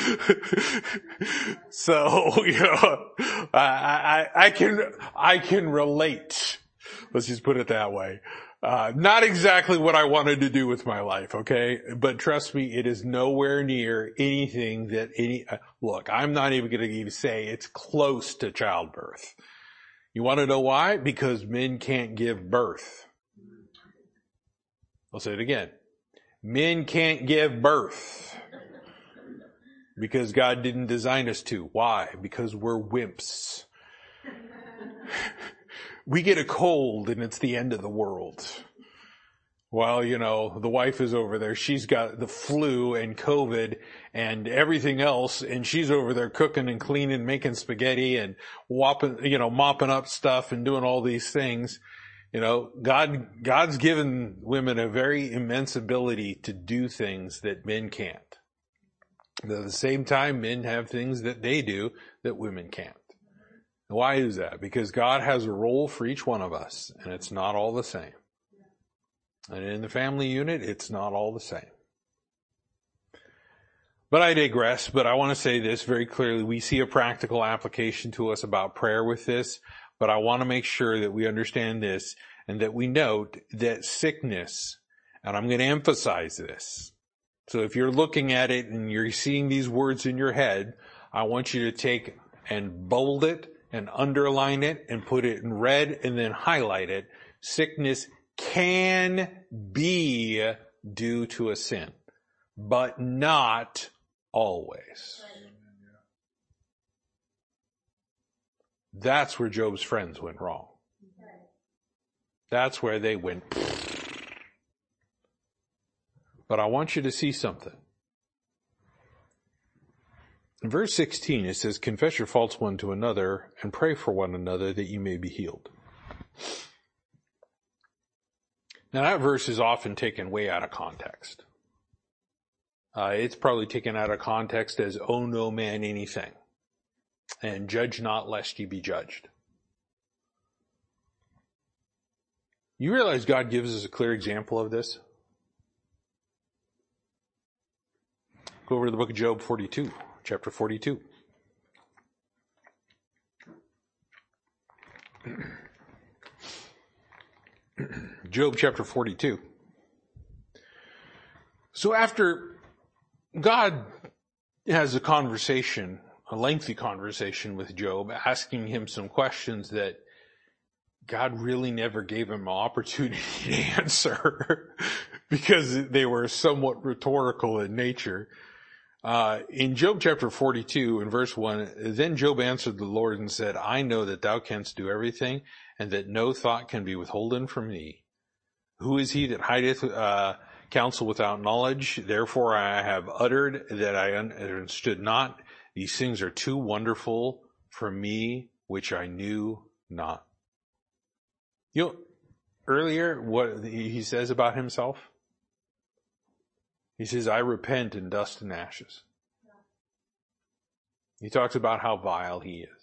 So, you know, I, I, I can, I can relate. Let's just put it that way. Uh, not exactly what I wanted to do with my life, okay? But trust me, it is nowhere near anything that any, uh, look, I'm not even going to even say it's close to childbirth. You want to know why? Because men can't give birth. I'll say it again. Men can't give birth. Because God didn't design us to. Why? Because we're wimps. We get a cold and it's the end of the world. While, you know, the wife is over there, she's got the flu and COVID and everything else, and she's over there cooking and cleaning, making spaghetti and whopping, you know, mopping up stuff and doing all these things. You know, God, God's given women a very immense ability to do things that men can't. But at the same time, men have things that they do that women can't. Why is that? Because God has a role for each one of us, and it's not all the same. And in the family unit, it's not all the same. But I digress, but I want to say this very clearly. We see a practical application to us about prayer with this, but I want to make sure that we understand this and that we note that sickness, and I'm going to emphasize this. So if you're looking at it and you're seeing these words in your head, I want you to take and bold it and underline it and put it in red and then highlight it. Sickness can be due to a sin, but not always. That's where Job's friends went wrong. That's where they went. But I want you to see something. In verse sixteen, it says, confess your faults one to another and pray for one another that you may be healed. Now that verse is often taken way out of context. Uh, it's probably taken out of context as, owe no man anything, and judge not lest ye be judged. You realize God gives us a clear example of this? Go over to the book of Job forty-two, chapter forty-two. Job chapter forty-two. So after God has a conversation, a lengthy conversation with Job, asking him some questions that God really never gave him an opportunity to answer because they were somewhat rhetorical in nature. Uh, in Job chapter forty-two, in verse one, then Job answered the Lord and said, I know that thou canst do everything, and that no thought can be withholden from thee. Who is he that hideth uh, counsel without knowledge? Therefore I have uttered that I understood not. These things are too wonderful for me, which I knew not. You know, earlier, what he says about himself? He says, I repent in dust and ashes. He talks about how vile he is.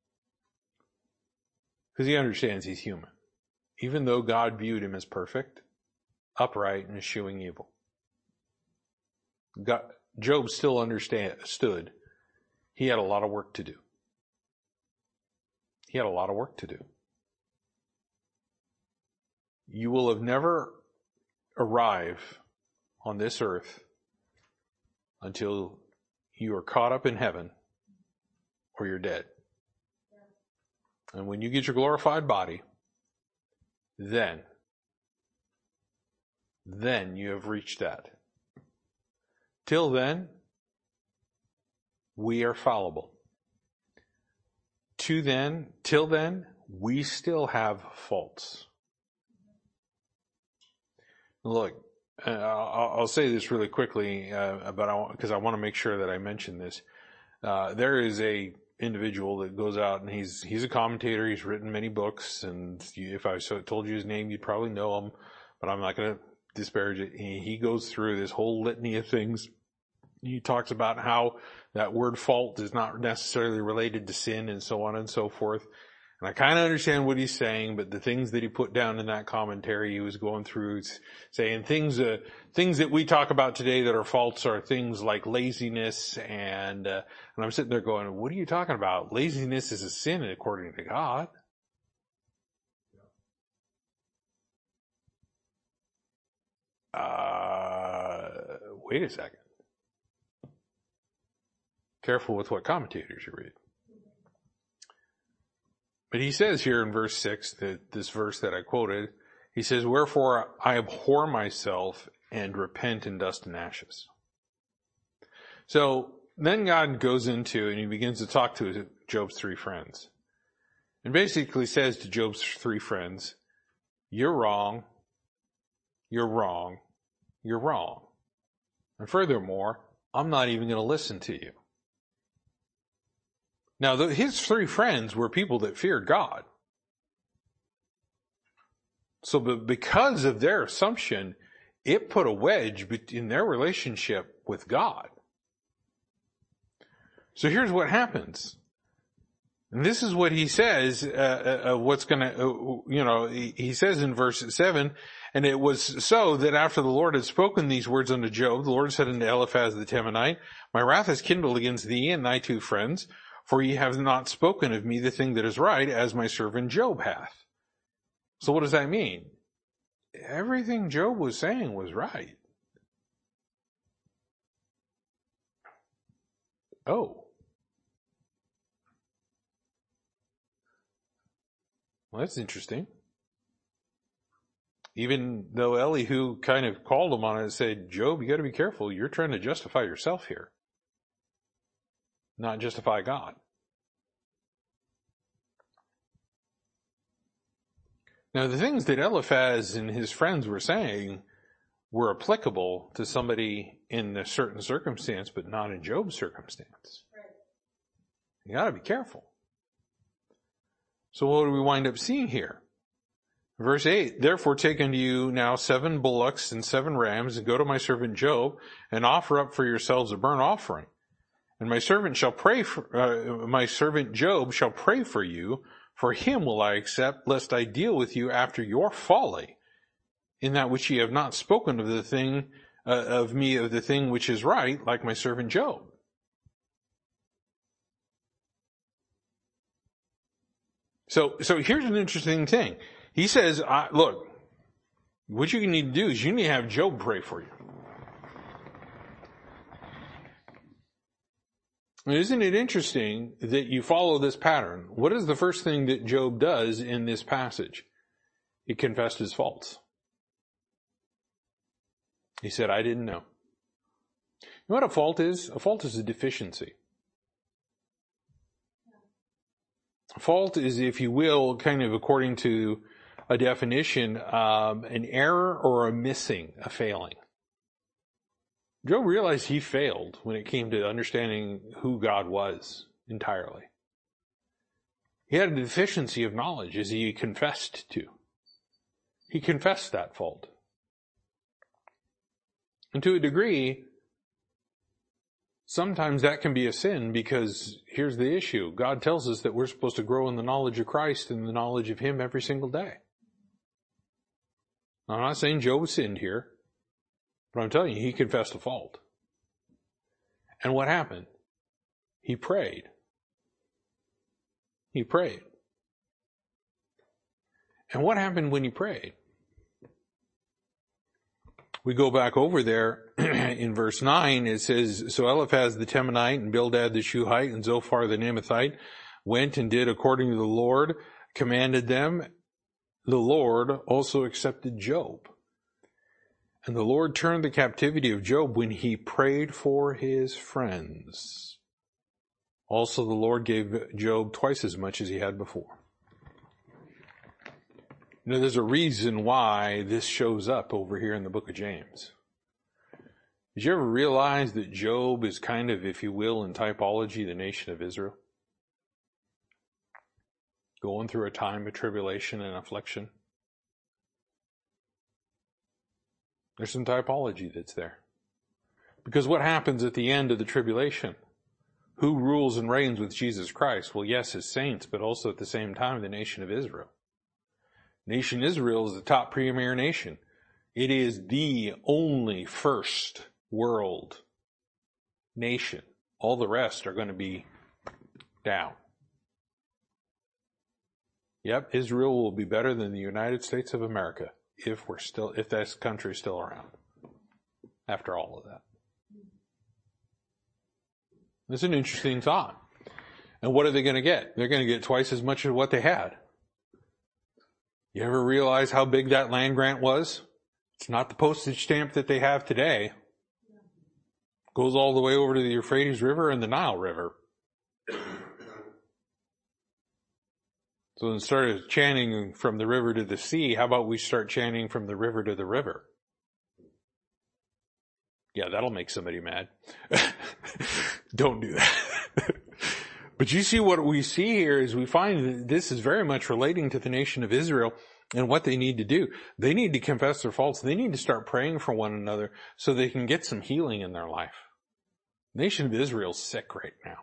Because he understands he's human. Even though God viewed him as perfect, upright, and eschewing evil. God, Job still understood he had a lot of work to do. He had a lot of work to do. You will have never arrived on this earth until you are caught up in heaven or you're dead. And when you get your glorified body, then, then you have reached that. Till then, we are fallible. To then, till then, we still have faults. Look, uh, I'll, I'll say this really quickly, uh, but I, because I want to make sure that I mention this. Uh, there is a individual that goes out and he's, he's a commentator. He's written many books, and you, if I so told you his name, you'd probably know him, but I'm not going to disparage it. He, he goes through this whole litany of things. He talks about how that word fault is not necessarily related to sin and so on and so forth. And I kind of understand what he's saying, but the things that he put down in that commentary, he was going through saying things, uh, things that we talk about today that are faults are things like laziness, and, uh, and I'm sitting there going, what are you talking about? Laziness is a sin according to God. Uh, wait a second. Careful with what commentators you read. But he says here in verse six, that this verse that I quoted, he says, wherefore I abhor myself and repent in dust and ashes. So then God goes into, and he begins to talk to Job's three friends. And basically says to Job's three friends, you're wrong, you're wrong, you're wrong. And furthermore, I'm not even going to listen to you. Now, the, his three friends were people that feared God. So but because of their assumption, it put a wedge in their relationship with God. So here's what happens. And this is what he says, uh, uh, what's going to, uh, you know, he, he says in verse seven, and it was so that after the Lord had spoken these words unto Job, the Lord said unto Eliphaz the Temanite, my wrath is kindled against thee and thy two friends, for ye have not spoken of me the thing that is right, as my servant Job hath. So what does that mean? Everything Job was saying was right. Oh. Well, that's interesting. Even though Elihu kind of called him on it and said, Job, you got to be careful. You're trying to justify yourself here, not justify God. Now, the things that Eliphaz and his friends were saying were applicable to somebody in a certain circumstance, but not in Job's circumstance. You got to be careful. So what do we wind up seeing here? Verse eight, therefore take unto you now seven bullocks and seven rams, and go to my servant Job, and offer up for yourselves a burnt offering. And my servant shall pray for, uh, my servant Job shall pray for you, for him will I accept, lest I deal with you after your folly, in that which ye have not spoken of the thing, uh, of me of the thing which is right, like my servant Job. So, so here's an interesting thing. He says, uh, look, what you need to do is you need to have Job pray for you. Isn't it interesting that you follow this pattern? What is the first thing that Job does in this passage? He confessed his faults. He said, I didn't know. You know what a fault is? A fault is a deficiency. A fault is, if you will, kind of according to a definition, um, an error or a missing, a failing. Job realized he failed when it came to understanding who God was entirely. He had a deficiency of knowledge, as he confessed to. He confessed that fault. And to a degree, sometimes that can be a sin, because here's the issue. God tells us that we're supposed to grow in the knowledge of Christ and the knowledge of Him every single day. Now, I'm not saying Job sinned here, but I'm telling you, he confessed a fault. And what happened? He prayed. He prayed. And what happened when he prayed? We go back over there in verse nine. It says, so Eliphaz the Temanite and Bildad the Shuhite and Zophar the Naamathite went and did according to the Lord commanded them. The Lord also accepted Job. And the Lord turned the captivity of Job when he prayed for his friends. Also the Lord gave Job twice as much as he had before. You know, there's a reason why this shows up over here in the book of James. Did you ever realize that Job is kind of, if you will, in typology, the nation of Israel? Going through a time of tribulation and affliction. There's some typology that's there. Because what happens at the end of the tribulation? Who rules and reigns with Jesus Christ? Well, yes, his saints, but also at the same time, the nation of Israel. Nation Israel is the top premier nation. It is the only first world nation. All the rest are going to be down. Yep, Israel will be better than the United States of America if we're still, if this country is still around after all of that. It's an interesting thought. And what are they going to get? They're going to get twice as much as what they had. You ever realize how big that land grant was? It's not the postage stamp that they have today. It goes all the way over to the Euphrates River and the Nile River. So instead of chanting from the river to the sea, how about we start chanting from the river to the river? Yeah, that'll make somebody mad. Don't do that. But you see, what we see here is we find that this is very much relating to the nation of Israel and what they need to do. They need to confess their faults. They need to start praying for one another so they can get some healing in their life. The nation of Israel is sick right now.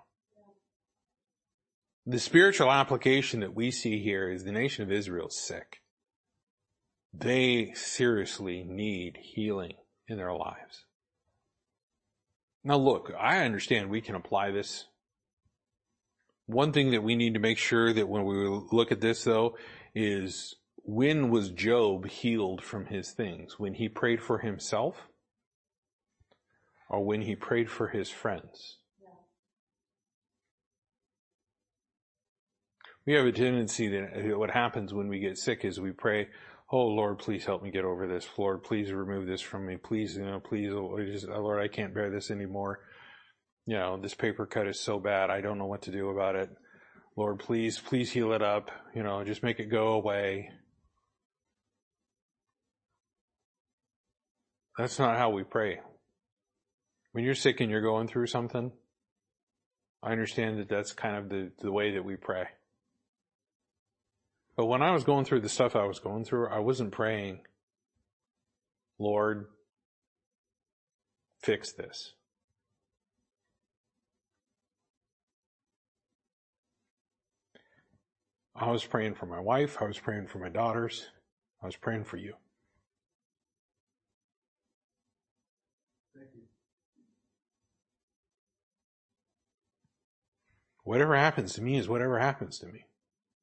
The spiritual application that we see here is the nation of Israel is sick. They seriously need healing in their lives. Now look, I understand we can apply this. One thing that we need to make sure that when we look at this, though, is when was Job healed from his things? When he prayed for himself or when he prayed for his friends? We have a tendency that what happens when we get sick is we pray, oh, Lord, please help me get over this. Lord, please remove this from me. Please, you know, please, Lord, I can't bear this anymore. You know, this paper cut is so bad. I don't know what to do about it. Lord, please, please heal it up. You know, just make it go away. That's not how we pray. When you're sick and you're going through something, I understand that that's kind of the, the way that we pray. But when I was going through the stuff I was going through, I wasn't praying, Lord, fix this. I was praying for my wife. I was praying for my daughters. I was praying for you. Thank you. Whatever happens to me is whatever happens to me.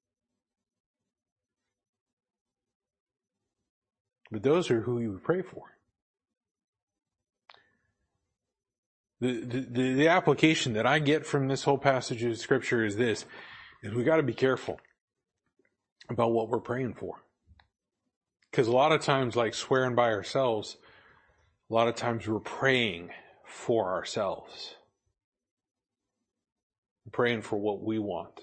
But those are who you pray for. The, the, the application that I get from this whole passage of Scripture is this, is we got to be careful about what we're praying for. Because a lot of times, like swearing by ourselves, a lot of times we're praying for ourselves. We're praying for what we want.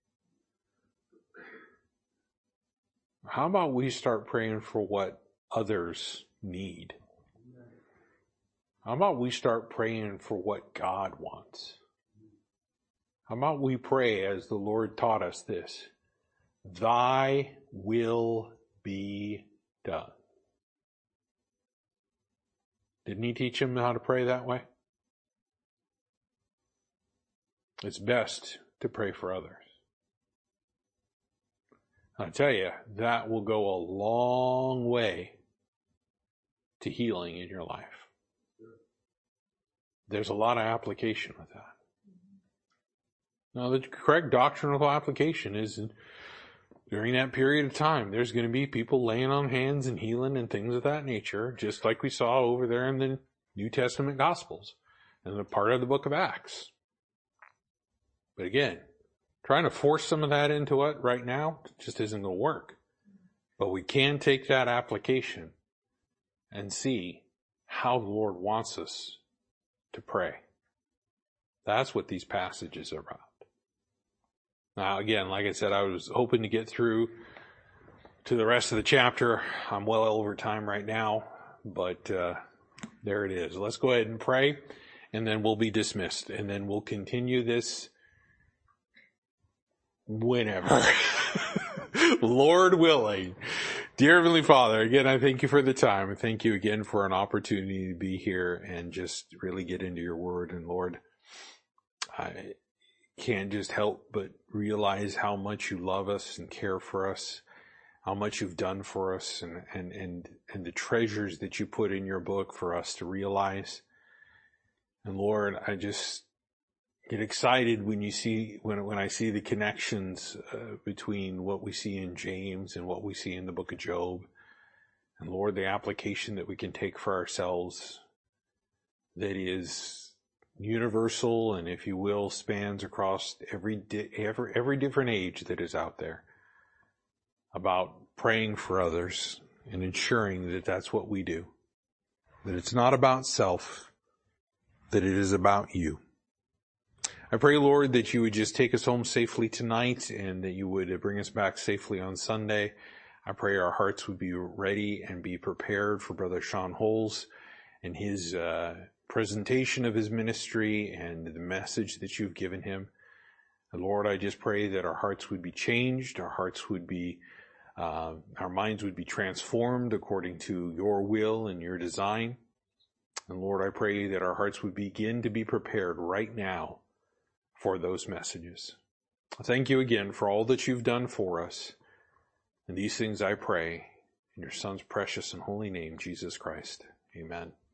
How about we start praying for what others need? How about we start praying for what God wants? How about we pray as the Lord taught us this? Thy will be done. Didn't he teach him how to pray that way? It's best to pray for others. I tell you, that will go a long way to healing in your life. There's a lot of application with that. Now, the correct doctrinal application is during that period of time, there's going to be people laying on hands and healing and things of that nature, just like we saw over there in the New Testament Gospels and the part of the book of Acts. But again, trying to force some of that into it right now just isn't going to work. But we can take that application and see how the Lord wants us to pray. That's what these passages are about. Now, again, like I said, I was hoping to get through to the rest of the chapter. I'm well over time right now, but uh, There it is. Let's go ahead and pray, and then we'll be dismissed, and then we'll continue this whenever. Lord willing. Dear Heavenly Father, again, I thank you for the time. I thank you again for an opportunity to be here and just really get into your word. And Lord, I can't just help but realize how much you love us and care for us, how much you've done for us, and, and, and, and the treasures that you put in your book for us to realize. And Lord, I just get excited when you see, when, when I see the connections uh, between what we see in James and what we see in the book of Job. And Lord, the application that we can take for ourselves that is universal and, if you will, spans across every, di- every, every different age that is out there, about praying for others and ensuring that that's what we do. That it's not about self, that it is about you. I pray, Lord, that you would just take us home safely tonight and that you would bring us back safely on Sunday. I pray our hearts would be ready and be prepared for Brother Sean Holes and his uh, presentation of his ministry and the message that you've given him. And Lord, I just pray that our hearts would be changed, our hearts would be, uh, our minds would be transformed according to your will and your design. And Lord, I pray that our hearts would begin to be prepared right now for those messages. Thank you again for all that you've done for us. And these things I pray in your Son's precious and holy name, Jesus Christ. Amen.